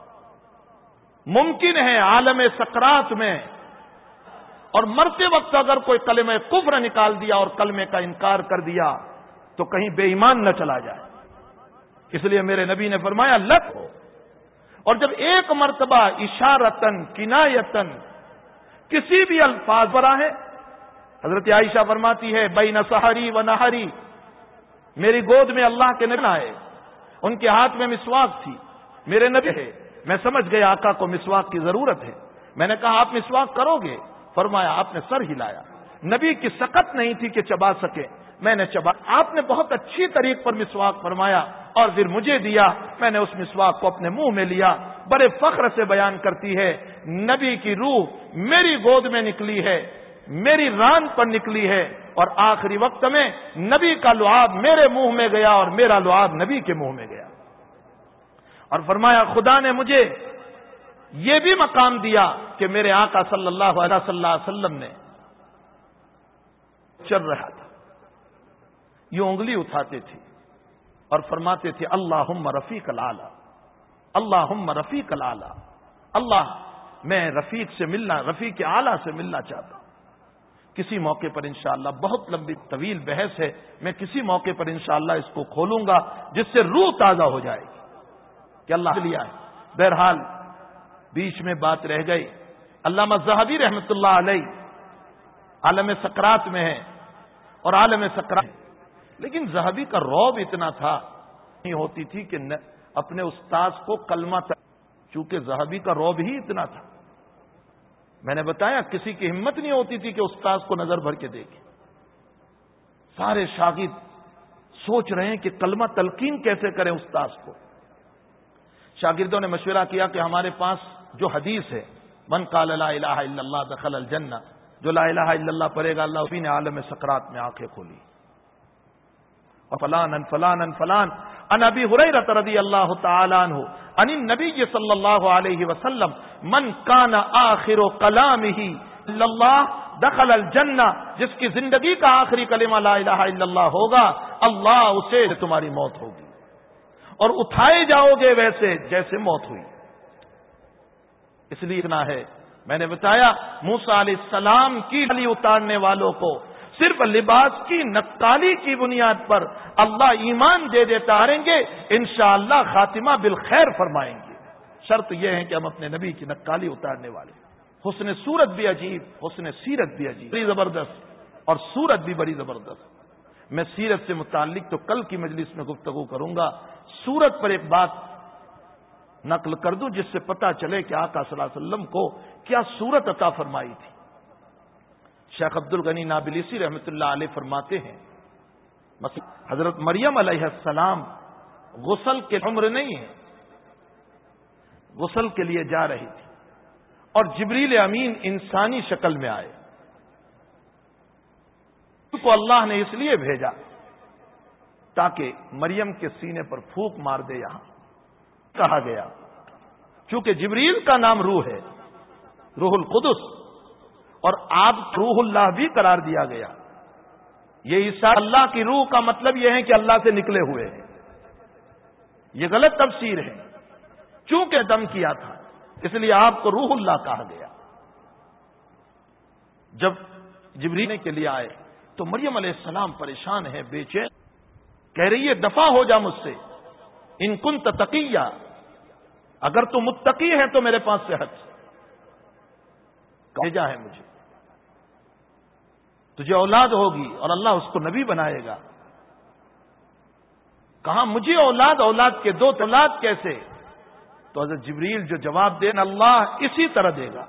ممکن ہے عالم سکرات میں اور مرتے وقت اگر کوئی کلمہ کفر نکال دیا اور کلمے کا انکار کر دیا تو کہیں بے ایمان نہ چلا جائے، اس لیے میرے نبی نے فرمایا لک ہو، اور جب ایک مرتبہ اشارتن کنایتن کسی بھی الفاظ پر آئے، حضرت عائشہ فرماتی ہے بین سحری و نہری، میری گود میں اللہ کے نبی آئے، ان کے ہاتھ میں مسواک تھی، میرے نبی ہے، میں سمجھ گیا آقا کو مسواک کی ضرورت ہے، میں نے کہا آپ مسواک کرو گے؟ فرمایا آپ نے سر ہلایا، نبی کی سکت نہیں تھی کہ چبا سکے، میں نے چبا، آپ نے بہت اچھی طریق پر مسواک فرمایا اور پھر مجھے دیا، میں نے اس مسواک کو اپنے منہ میں لیا، بڑے فخر سے بیان کرتی ہے نبی کی روح میری گود میں نکلی ہے، میری ران پر نکلی ہے، اور آخری وقت میں نبی کا لعاب میرے منہ میں گیا اور میرا لعاب نبی کے منہ میں گیا، اور فرمایا خدا نے مجھے یہ بھی مقام دیا کہ میرے آقا صلی اللہ علیہ وسلم نے چل رہا تھا، یوں انگلی اٹھاتے تھے اور فرماتے تھے اللہم رفیق الاعلی، اللہم رفیق الاعلی، اللہ میں رفیق سے ملنا، رفیق اعلیٰ سے ملنا چاہتا ہوں۔ کسی موقع پر انشاءاللہ، بہت لمبی طویل بحث ہے، میں کسی موقع پر انشاءاللہ اس کو کھولوں گا جس سے روح تازہ ہو جائے گی کہ اللہ لیا ہے۔ بہرحال بیچ میں بات رہ گئی، علامہ ذہبی رحمۃ اللہ علیہ عالم سکرات میں ہے اور عالم سکرات، لیکن ذہبی کا رعب اتنا تھا نہیں ہوتی تھی کہ اپنے استاذ کو کلمہ چونکہ ذہبی کا رعب ہی اتنا تھا، میں نے بتایا کسی کی ہمت نہیں ہوتی تھی کہ استاذ کو نظر بھر کے دیکھے، سارے شاگرد سوچ رہے ہیں کہ کلمہ تلقین کیسے کریں استاذ کو۔ شاگردوں نے مشورہ کیا کہ ہمارے پاس جو حدیث ہے من قال لا الہ الا اللہ دخل الجنہ، جو لا الہ الا اللہ پڑھے گا اللہ اسی نے عالم سکرات میں آنکھیں کھولی، اور فلان فلان فلان عن ابی ہریرہ رضی اللہ تعالی عنہ عن النبی صلی اللہ علیہ وسلم من کان آخر کلامہ الا اللہ دخل الجنہ، جس کی زندگی کا آخری کلمہ لا الہ الا اللہ ہوگا اللہ اسے تمہاری موت ہوگی اور اٹھائے جاؤ گے ویسے جیسے موت ہوئی۔ اس لیے اتنا ہے، میں نے بتایا موسیٰ علیہ السلام کی ڈالی اتارنے والوں کو صرف لباس کی نقالی کی بنیاد پر اللہ ایمان دے دیتا رہیں گے، انشاءاللہ خاتمہ بالخیر فرمائیں گے۔ شرط یہ ہے کہ ہم اپنے نبی کی نقالی اتارنے والے، حسن صورت بھی عجیب، حسن سیرت بھی عجیب، بڑی زبردست، اور صورت بھی بڑی زبردست۔ میں سیرت سے متعلق تو کل کی مجلس میں گفتگو کروں گا، صورت پر ایک بات نقل کر دوں جس سے پتہ چلے کہ آقا صلی اللہ علیہ وسلم کو کیا صورت عطا فرمائی تھی۔ شیخ عبد الغنی نابلسی رحمۃ اللہ علیہ فرماتے ہیں حضرت مریم علیہ السلام غسل کے عمر نہیں ہے، غسل کے لیے جا رہی تھی اور جبریل امین انسانی شکل میں آئے، کو اللہ نے اس لیے بھیجا تاکہ مریم کے سینے پر پھونک مار دے۔ یہاں کہا گیا چونکہ جبریل کا نام روح ہے، روح القدس، اور آپ روح اللہ بھی قرار دیا گیا۔ یہ عیسیٰ اللہ کی روح کا مطلب یہ ہے کہ اللہ سے نکلے ہوئے ہیں، یہ غلط تفسیر ہے، چونکہ دم کیا تھا اس لیے آپ کو روح اللہ کہا گیا۔ جب جبریل کے لیے آئے تو مریم علیہ السلام پریشان ہے، بے چین، کہہ رہی ہے دفع ہو جا مجھ سے، ان کنت تقیہ، اگر تو متقی ہے تو میرے پاس سے ہٹ، بھیجا ہے مجھے۔ تجھے اولاد ہوگی اور اللہ اس کو نبی بنائے گا. کہا مجھے اولاد کے دو اولاد کیسے؟ تو حضرت جبریل جو جواب دے اللہ اسی طرح دے گا.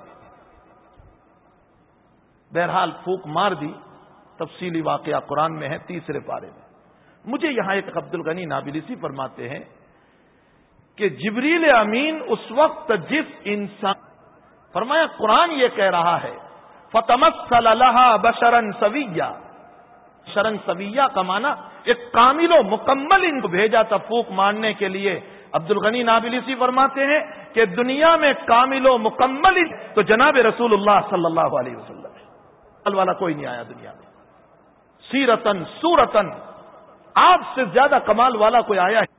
بہرحال پھونک مار دی. تفصیلی واقعہ قرآن میں ہے 3 پارے میں. مجھے یہاں ایک عبد الغنی نابلسی فرماتے ہیں کہ جبریل امین اس وقت جس انسان فرمایا قرآن یہ کہہ رہا ہے فَتَمَثَّلَ لَهَا بَشَرًا سَوِيًّا. بشرًا سویہ کا معنی ایک کامل و مکمل ان کو بھیجا تھا پھونک مارنے کے لیے. عبد الغنی نابلسی فرماتے ہیں کہ دنیا میں کامل و مکمل تو جناب رسول اللہ صلی اللہ علیہ وسلم ہے. والا کوئی نہیں آیا دنیا میں. سیرتن صورتن آپ سے زیادہ کمال والا کوئی آیا ہے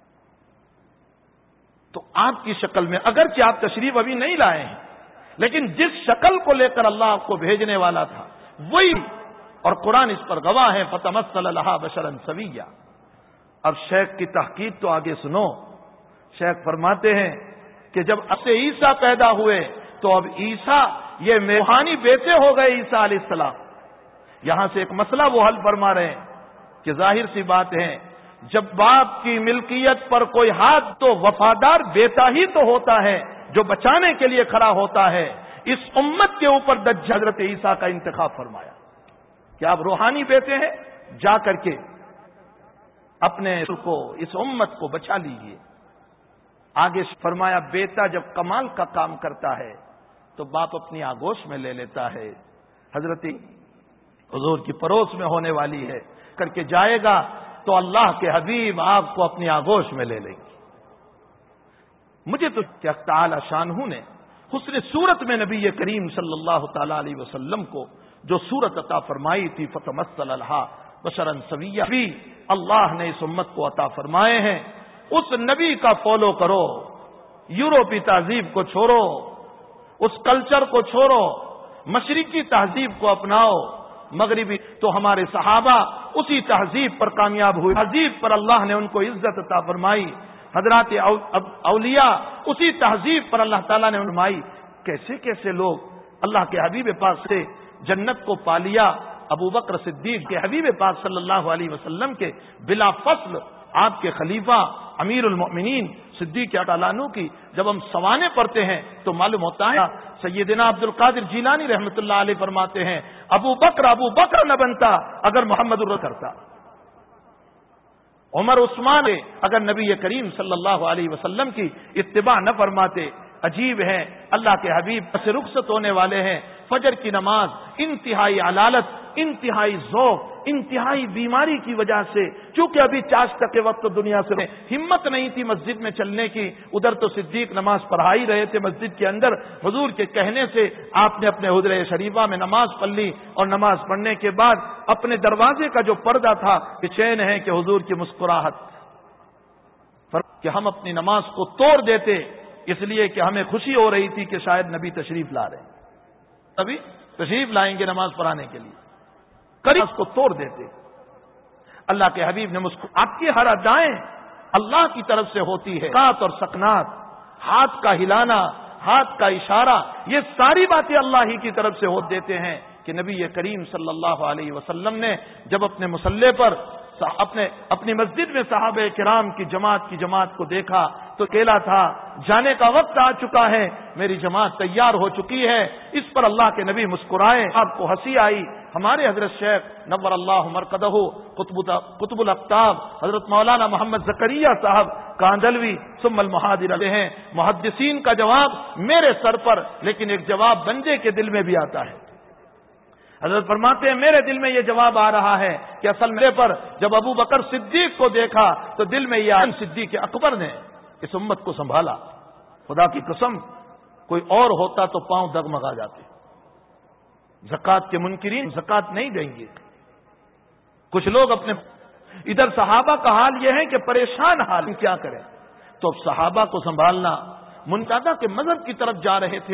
تو آپ کی شکل میں، اگرچہ آپ تشریف ابھی نہیں لائے ہیں لیکن جس شکل کو لے کر اللہ آپ کو بھیجنے والا تھا وہی، اور قرآن اس پر گواہ ہے فَتَمَثَّلَ لَهَا بَشَرًا سَوِيًّا. اب شیخ کی تحقیق تو آگے سنو. شیخ فرماتے ہیں کہ جب عیسیٰ پیدا ہوئے تو اب عیسیٰ یہ روحانی بیٹے ہو گئے عیسیٰ علیہ السلام. یہاں سے ایک مسئلہ وہ حل فرما رہے ہیں کہ ظاہر سی بات ہے جب باپ کی ملکیت پر کوئی ہاتھ تو وفادار بیٹا ہی تو ہوتا ہے جو بچانے کے لیے کھڑا ہوتا ہے. اس امت کے اوپر دج حضرت عیسیٰ کا انتخاب فرمایا کہ آپ روحانی بیٹے ہیں، جا کر کے اپنے کو اس امت کو بچا لیجیے. آگے فرمایا بیٹا جب کمال کا کام کرتا ہے تو باپ اپنی آگوش میں لے لیتا ہے. حضرت حضور کی پڑوس میں ہونے والی ہے کر کے جائے گا تو اللہ کے حبیب آپ کو اپنی آگوش میں لے لیں گے. مجھے تو کیا تعالی شانہ نے حسن صورت میں نبی کریم صلی اللہ تعالی علیہ وسلم کو جو صورت عطا فرمائی تھی فَتَمَثَّلَ لَهَا بَشَرًا سَوِيًّا بھی اللہ نے اس امت کو عطا فرمائے ہیں. اس نبی کا فالو کرو، یورپی تہذیب کو چھوڑو، اس کلچر کو چھوڑو، مشرقی تہذیب کو اپناؤ. مغربی تو ہمارے صحابہ اسی تہذیب پر کامیاب ہوئے، تہذیب پر اللہ نے ان کو عزت عطا فرمائی. حضرات اولیاء اسی تہذیب پر اللہ تعالیٰ نے فرمائی. کیسے کیسے لوگ اللہ کے حبیب پاک سے جنت کو پا لیا. ابو بکر صدیق کے حبیب پاک صلی اللہ علیہ وسلم کے بلا فصل آپ کے خلیفہ امیر المؤمنین صدیق عنہ کی جب ہم سوانے پڑھتے ہیں تو معلوم ہوتا ہے سیدنا عبد القادر جیلانی رحمۃ اللہ علیہ فرماتے ہیں ابو بکر نہ بنتا اگر محمد کرتا. عمر عثمان اگر نبی کریم صلی اللہ علیہ وسلم کی اتباع نہ فرماتے. عجیب ہے اللہ کے حبیب سے رخصت ہونے والے ہیں. فجر کی نماز انتہائی علالت، انتہائی ذوق، انتہائی بیماری کی وجہ سے، چونکہ ابھی چاشت کے وقت دنیا سے ہمت نہیں تھی مسجد میں چلنے کی. ادھر تو صدیق نماز پڑھا ہی رہے تھے مسجد کے اندر. حضور کے کہنے سے آپ نے اپنے حجرہ شریفہ میں نماز پڑھ لی اور نماز پڑھنے کے بعد اپنے دروازے کا جو پردہ تھا کہ چین ہے کہ حضور کی مسکراہٹ کہ ہم اپنی نماز کو توڑ دیتے اس لیے کہ ہمیں خوشی ہو رہی تھی کہ شاید نبی تشریف لا رہے ہیں، ابھی تشریف لائیں گے نماز پڑھانے کے لیے، قریب کو توڑ دیتے. اللہ کے حبیب نے آپ کی ہر ادائیں اللہ کی طرف سے ہوتی ہے. سکات اور سکنات، ہاتھ کا ہلانا، ہاتھ کا اشارہ، یہ ساری باتیں اللہ ہی کی طرف سے ہوتے دیتے ہیں کہ نبی کریم صلی اللہ علیہ وسلم نے جب اپنے مصلی پر اپنی مسجد میں صحابہ کرام کی جماعت کو دیکھا تو کہلا تھا جانے کا وقت آ چکا ہے، میری جماعت تیار ہو چکی ہے. اس پر اللہ کے نبی مسکرائے، آپ کو ہنسی آئی. ہمارے حضرت شیخ نور اللہ مرقدہ قطب الاقطاب حضرت مولانا محمد زکریا صاحب کاندلوی ثم المحاضر علیہ ہیں. محدثین کا جواب میرے سر پر، لیکن ایک جواب بندے کے دل میں بھی آتا ہے. حضرت فرماتے ہیں میرے دل میں یہ جواب آ رہا ہے کہ اصل میرے پر جب ابو بکر صدیق کو دیکھا تو دل میں یہ صدیق اکبر نے اس امت کو سنبھالا. خدا کی قسم کوئی اور ہوتا تو پاؤں دگمگا جاتے. زکات کے منکرین زکات نہیں دیں گے. کچھ لوگ اپنے ادھر صحابہ کا حال یہ ہے کہ پریشان حال کیا کریں. تو اب صحابہ کو سنبھالنا، منتدہ کے مذہب کی طرف جا رہے تھے،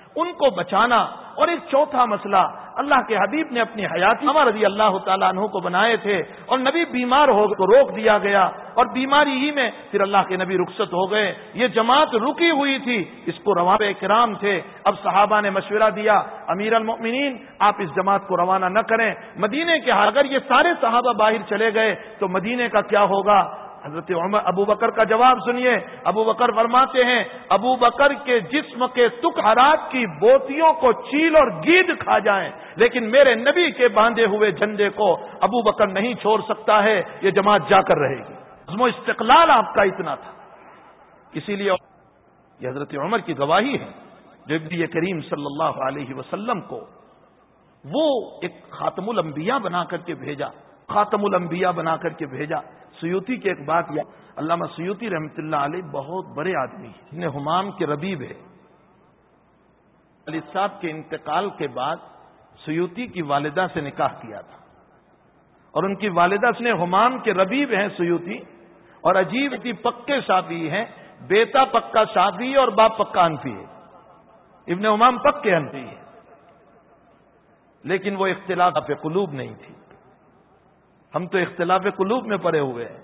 ان کو بچانا. اور ایک چوتھا مسئلہ، اللہ کے حبیب نے اپنی حیات عمر رضی اللہ تعالیٰ عنہ کو بنائے تھے اور نبی بیمار ہو تو روک دیا گیا اور بیماری ہی میں پھر اللہ کے نبی رخصت ہو گئے. یہ جماعت رکی ہوئی تھی، اس کو روانہ کرام تھے. اب صحابہ نے مشورہ دیا امیر المؤمنین آپ اس جماعت کو روانہ نہ کریں مدینے کے. اگر یہ سارے صحابہ باہر چلے گئے تو مدینے کا کیا ہوگا؟ حضرت عمر ابو بکر کا جواب سنیے. ابو بکر فرماتے ہیں ابو بکر کے جسم کے تکہرات کی بوتیوں کو چیل اور گید کھا جائیں لیکن میرے نبی کے باندھے ہوئے جھنڈے کو ابو بکر نہیں چھوڑ سکتا ہے. یہ جماعت جا کر رہے گی. عزم و استقلال آپ کا اتنا تھا. اسی لیے یہ حضرت عمر کی گواہی ہے جو نبی کریم صلی اللہ علیہ وسلم کو وہ ایک خاتم الانبیاء بنا کر کے بھیجا. خاتم الانبیاء بنا کر کے بھیجا. سیوطی کی ایک بات یا علامہ سیوطی رحمۃ اللہ علیہ بہت بڑے آدمی ہیں. حمام کے ربیب ہے. علی صاحب کے انتقال کے بعد سیوطی کی والدہ سے نکاح کیا تھا اور ان کی والدہ نے حمام کے ربیب ہیں سیوطی اور عجیب تھی پکے شافعی ہیں. بیٹا پکا شافعی اور باپ پکا حنفی ہے. ابن حمام پکے حنفی ہے لیکن وہ اختلاف قلوب نہیں تھی. ہم تو اختلاف قلوب میں پڑے ہوئے ہیں.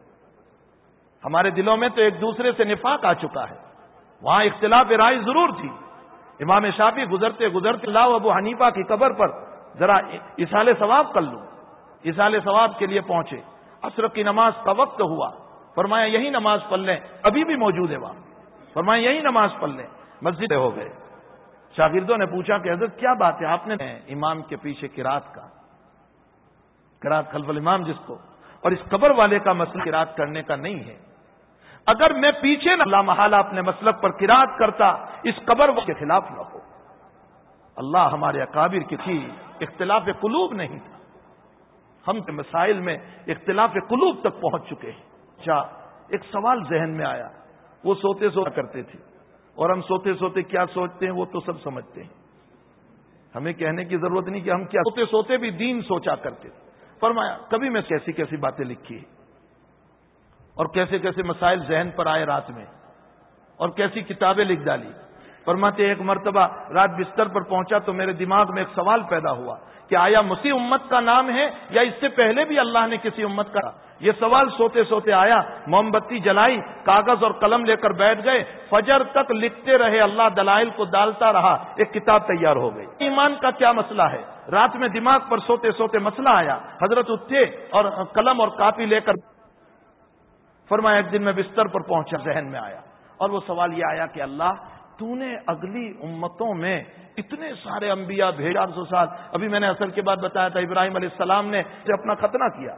ہمارے دلوں میں تو ایک دوسرے سے نفاق آ چکا ہے. وہاں اختلاف رائے ضرور تھی. امام شافعی گزرتے گزرتے اللہ ابو حنیفہ کی قبر پر ذرا اصال ثواب کر لوں. اصال ثواب کے لیے پہنچے. عصر کی نماز کا وقت ہوا. فرمایا یہی نماز پڑھ لیں. ابھی بھی موجود ہے وہاں. فرمایا یہی نماز پڑھ لیں. مسجد ہو گئے. شاگردوں نے پوچھا کہ حضرت کیا بات ہے؟ آپ نے امام کے پیچھے قرات کا قرات خلف الامام جس کو اور اس قبر والے کا مسئلہ قرات کرنے کا نہیں ہے. اگر میں پیچھے نہ لا محالہ اپنے مسلک پر قرات کرتا اس قبر کے خلاف نہ ہو. اللہ ہمارے اکابر کی تھی اختلاف قلوب نہیں تھا. ہم کے مسائل میں اختلاف قلوب تک پہنچ چکے ہیں. اچھا ایک سوال ذہن میں آیا. وہ سوتے سوتے کرتے تھے اور ہم سوتے سوتے کیا سوچتے ہیں وہ تو سب سمجھتے ہیں. ہمیں کہنے کی ضرورت نہیں کہ ہم کیا سوتے سوتے بھی دین سوچا کرتے تھے. فرمایا کبھی میں کیسی کیسی باتیں لکھی اور کیسے کیسے مسائل ذہن پر آئے رات میں اور کیسی کتابیں لکھ ڈالی. فرماتے ایک مرتبہ رات بستر پر پہنچا تو میرے دماغ میں ایک سوال پیدا ہوا کہ آیا مسیح امت کا نام ہے یا اس سے پہلے بھی اللہ نے کسی امت کا. یہ سوال سوتے سوتے آیا. موم بتی جلائی, کاغذ اور قلم لے کر بیٹھ گئے. فجر تک لکھتے رہے. اللہ دلائل کو ڈالتا رہا. ایک کتاب تیار ہو گئی. ایمان کا کیا مسئلہ ہے؟ رات میں دماغ پر سوتے سوتے مسئلہ آیا. حضرت اٹھے اور قلم اور کاپی لے کر فرمایا ایک دن میں بستر پر پہنچا. ذہن میں آیا اور وہ سوال یہ آیا کہ اللہ تو نے اگلی امتوں میں اتنے سارے انبیاء بھیجا. 400 سال. ابھی میں نے اثر کے بعد بتایا تھا ابراہیم علیہ السلام نے اپنا ختنہ کیا.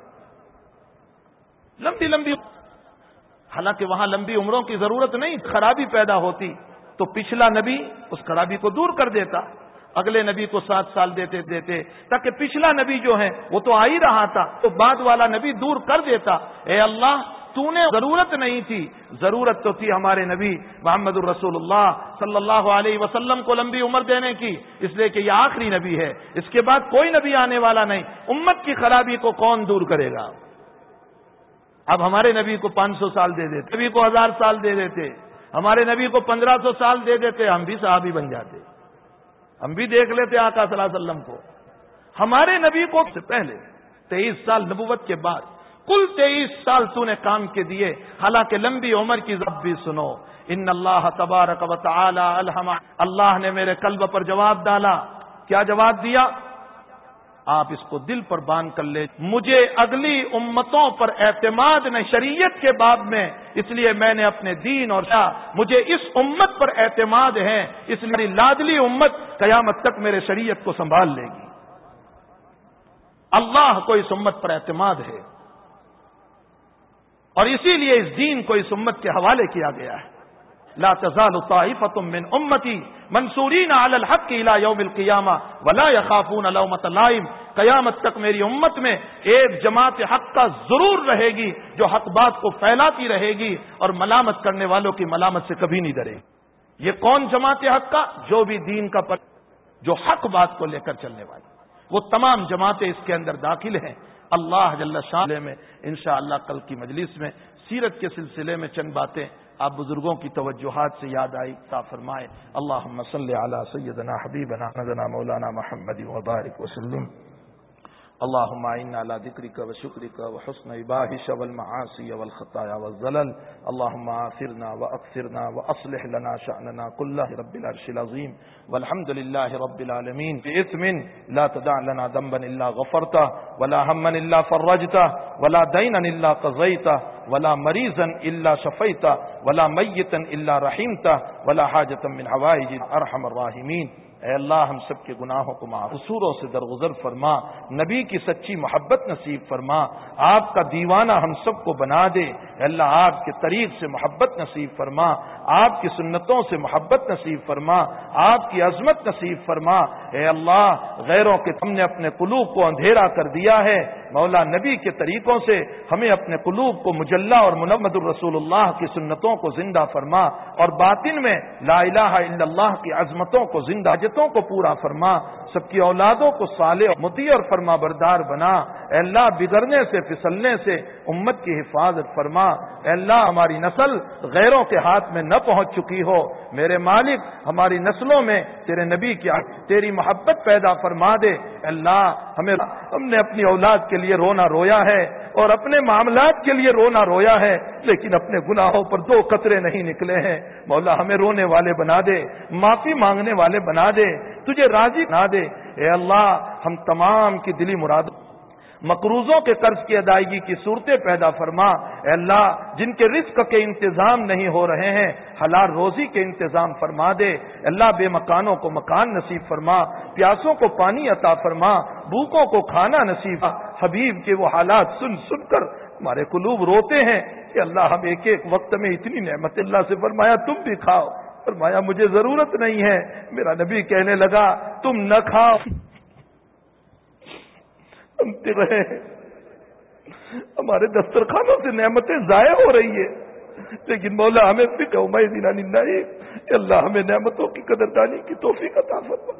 لمبی لمبی, حالانکہ وہاں لمبی عمروں کی ضرورت نہیں. خرابی پیدا ہوتی تو پچھلا نبی اس خرابی کو دور کر دیتا. اگلے نبی کو 7 سال دیتے تاکہ پچھلا نبی جو ہے وہ تو آ ہی رہا تھا تو بعد والا نبی دور کر دیتا. اے اللہ تو نے ضرورت نہیں تھی, ضرورت تو تھی ہمارے نبی محمد الرسول اللہ صلی اللہ علیہ وسلم کو لمبی عمر دینے کی, اس لیے کہ یہ آخری نبی ہے. اس کے بعد کوئی نبی آنے والا نہیں. امت کی خرابی کو کون دور کرے گا؟ اب ہمارے نبی کو 500 سال دے دیتے, نبی کو 1000 سال دے دیتے, ہمارے نبی کو 1500 سال دے دیتے, ہم بھی صحابی بن جاتے, ہم بھی دیکھ لیتے آقا صلی اللہ علیہ وسلم کو. ہمارے نبی کو سے پہلے 23 سال نبوت کے بعد کل 23 سال تو نے کام کے دیے. حالانکہ لمبی عمر کی ضرب بھی سنو. ان اللہ تبارک و تعالی الہم, اللہ نے میرے قلب پر جواب ڈالا. کیا جواب دیا؟ آپ اس کو دل پر باندھ کر لے. مجھے اگلی امتوں پر اعتماد نہیں شریعت کے باب میں, اس لیے میں نے اپنے دین اور مجھے اس امت پر اعتماد ہے, اس لیے میری لاڈلی امت قیامت تک میرے شریعت کو سنبھال لے گی. اللہ کو اس امت پر اعتماد ہے اور اسی لیے اس دین کو اس امت کے حوالے کیا گیا ہے. لا تزال طائفة من امتی منصورین علی الحق الی یوم القیامہ ولا یخافون لومۃ لائم. قیامت تک میری امت میں ایک جماعت حق کا ضرور رہے گی جو حق بات کو پھیلاتی رہے گی اور ملامت کرنے والوں کی ملامت سے کبھی نہیں ڈرے گی. یہ کون جماعت حق کا؟ جو بھی دین کا جو حق بات کو لے کر چلنے والی, وہ تمام جماعتیں اس کے اندر داخل ہیں. اللہ جل شانہ میں انشاءاللہ کل کی مجلس میں سیرت کے سلسلے میں چند باتیں آپ بزرگوں کی توجہات سے یاد آئی عطا فرمائے. اللہم صلی علی سیدنا حبیبنا محمدنا مولانا محمد وبارک وسلم. اللهم اعنا على ذكرك وشكرك وحسن عبادتك والمعاصي والخطايا والزلل. اللهم اغفرنا واغفرنا واصلح لنا شأننا كله رب العرش العظيم. والحمد لله رب العالمين. بإثم لا تدع لنا ذنبا الا غفرته ولا هما الا فرجته ولا دينا الا قضيته ولا مريضا الا شفيته ولا ميتا الا رحمته ولا حاجة من حوائج ارحم الراحمین. اے اللہ ہم سب کے گناہوں کو معاف قصوروں سے درگزر فرما. نبی کی سچی محبت نصیب فرما. آپ کا دیوانہ ہم سب کو بنا دے. اے اللہ آپ کے طریق سے محبت نصیب فرما. آپ کی سنتوں سے محبت نصیب فرما. آپ کی عظمت نصیب فرما. اے اللہ غیروں کے ہم نے اپنے قلوب کو اندھیرا کر دیا ہے. مولا نبی کے طریقوں سے ہمیں اپنے قلوب کو مجلہ اور محمد الرسول اللہ کی سنتوں کو زندہ فرما. اور باطن میں لا الہ الا اللہ کی عظمتوں کو زندہ کو پورا فرما. سب کی اولادوں کو صالح مطیع اور فرما بردار بنا. اے اللہ بگڑنے سے پھسلنے سے امت کی حفاظت فرما. اے اللہ ہماری نسل غیروں کے ہاتھ میں نہ پہنچ چکی ہو. میرے مالک ہماری نسلوں میں تیرے نبی کی تیری محبت پیدا فرما دے. اے اللہ ہم نے اپنی اولاد کے لیے رونا رویا ہے اور اپنے معاملات کے لیے رونا رویا ہے, لیکن اپنے گناہوں پر 2 قطرے نہیں نکلے ہیں. مولا ہمیں رونے والے بنا دے, معافی مانگنے والے بنا دے, تجھے راضی بنا دے. اے اللہ ہم تمام کی دلی مراد مقروضوں کے قرض کی ادائیگی کی صورتیں پیدا فرما. اے اللہ جن کے رزق کے انتظام نہیں ہو رہے ہیں حلال روزی کے انتظام فرما دے. اللہ بے مکانوں کو مکان نصیب فرما. پیاسوں کو پانی عطا فرما. بھوکوں کو کھانا نصیب. حبیب کے وہ حالات سن سن کر ہمارے قلوب روتے ہیں کہ اللہ ہم ایک ایک وقت میں اتنی نعمت. اللہ سے فرمایا تم بھی کھاؤ. فرمایا مجھے ضرورت نہیں ہے. میرا نبی کہنے لگا تم نہ کھاؤ رہے ہمارے دسترخوانوں سے نعمتیں ضائع ہو رہی ہے, لیکن مولا ہمیں فکر دینا نہیں. اللہ ہمیں نعمتوں کی قدردانی کی توفیق عطا فرما.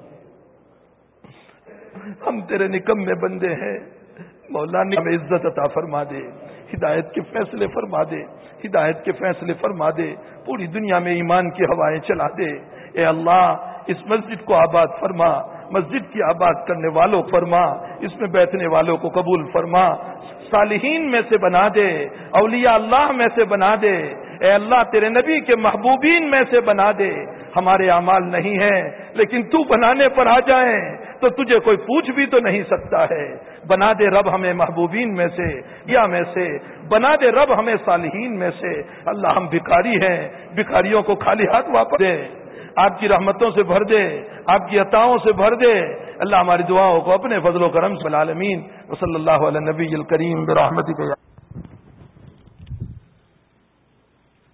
ہم تیرے نکمے بندے ہیں. مولا نے ہمیں عزت عطا فرما دے. ہدایت کے فیصلے فرما دے. ہدایت کے فیصلے فرما دے. پوری دنیا میں ایمان کی ہوائیں چلا دے. اے اللہ اس مسجد کو آباد فرما. مسجد کی آباد کرنے والوں فرما. اس میں بیٹھنے والوں کو قبول فرما. صالحین میں سے بنا دے. اولیاء اللہ میں سے بنا دے. اے اللہ تیرے نبی کے محبوبین میں سے بنا دے. ہمارے اعمال نہیں ہیں, لیکن تو بنانے پر آ جائیں تو تجھے کوئی پوچھ بھی تو نہیں سکتا ہے. بنا دے رب ہمیں محبوبین میں سے یا میں سے. بنا دے رب ہمیں صالحین میں سے. اللہ ہم بھکاری ہیں, بھکاریوں کو خالی ہاتھ واپس دے. آپ کی رحمتوں سے بھر دے, آپ کی عطاؤں سے بھر دے. اللہ ہماری دعاؤں کو اپنے فضل و کرم سے العالمین. وصلی اللہ علی نبی الکریم برحمتک.